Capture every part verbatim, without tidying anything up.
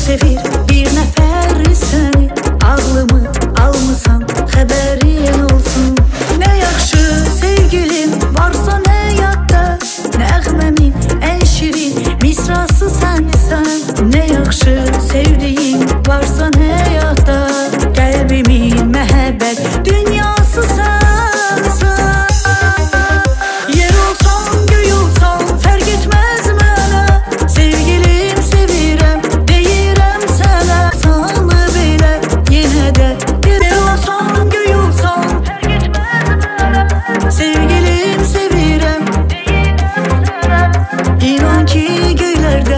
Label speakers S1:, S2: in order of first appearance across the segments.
S1: sevir bir nəfər səni, ağlımı almısan, xəbərin olsun. Nə yaxşı sevgilim varsa həyatda, nəğməmin ən şirin misrası sənsən. Nə yaxşı sevdiyin varsa həyatda, qəlbimin məhəbbət dünyası sənsən. Yer olsan, göy olsan, fərq etməz mənə, sevgilim sevirəm, deyirəm sənə. Sanı belə yenə də yer olsan, göy olsan, fərq etməz mənə, sevgilim sevirəm, deyirəm sənə. İnan ki göylərdə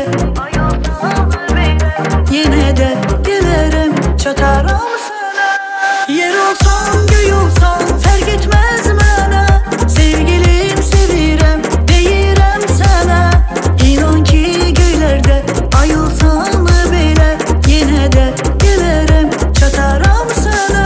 S1: yenə də gələrəm, çataram sənə. Yer olsan, göy olsan, fərq etməz mənə, sevgilim sevirəm, deyirəm sənə. İnan ki göylərdə ay olsan belə, yenə də gələrəm, çataram sənə.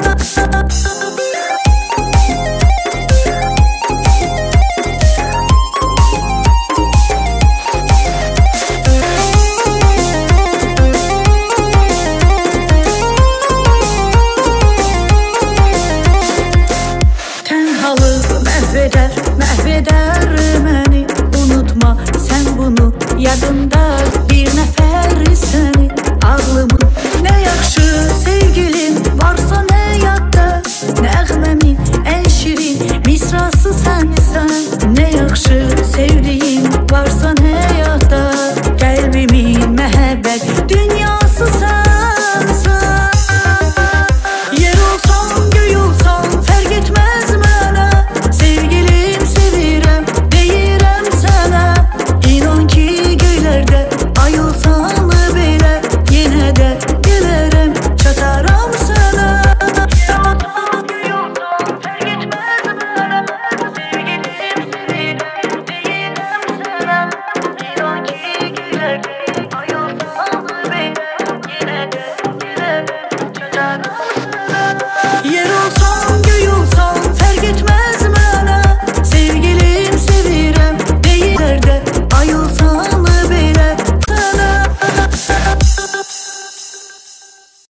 S1: Tənhalıq məhv edər, məhv edər məni. Unutma sən bunu, yadında bir nəfər səni, ağlımı. Nə yaxşı sevgilim varsa həyatda, nəğməmin ən şirin misrası sənsən. Nə yaxşı sevdiyin varsa həyatda, qəlbimin məhəbbət dünyası sənsən. Yer olsan, göy olsan, fərq etməz mənə, sevgilim sevirəm, deyirəm sənə. İnan ki göylərdə ay olsan belə, yenə də gələrəm, çataram sənə. Yer olsan, göy olsan, fərq etməz mənə, sevgilim sevirəm, deyirəm sənə. İnan ki göylərdə ay olsan belə, yenə də gələrəm, çataram.